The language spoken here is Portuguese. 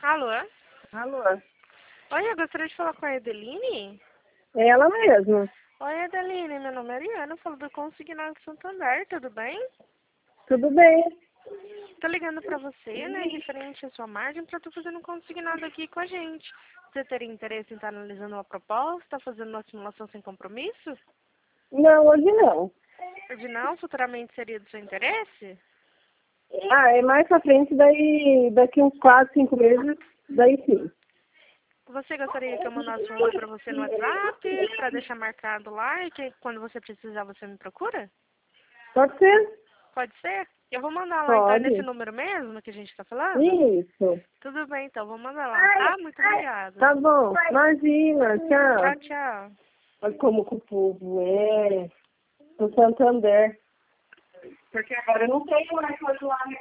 Alô? Alô? Oi, eu gostaria de falar com a Edeline. É ela mesma. Oi, Edeline, meu nome é Ariana, eu falo do Consignado Santander, tudo bem? Tudo bem? Tô ligando pra você, né, referente à sua margem, pra tu fazendo um consignado aqui com a gente. Você teria interesse em estar analisando uma proposta, fazendo uma simulação sem compromisso? Não, hoje não. Hoje não, futuramente seria do seu interesse? Ah, é mais pra frente, daqui uns 4, 5 meses, daí sim. Você gostaria que eu mandasse um oi pra você no WhatsApp, pra deixar marcado lá e que quando você precisar você me procura? Pode ser? Pode ser? Eu vou mandar lá, então, é nesse Pode. número mesmo que a gente tá falando? Isso. Tudo bem, então, vou mandar lá, tá? Muito obrigada. Tá bom. Imagina, Tchau, tchau. tchau. Olha como que o povo é no Santander. Porque agora eu não tenho mais coisa lá, né?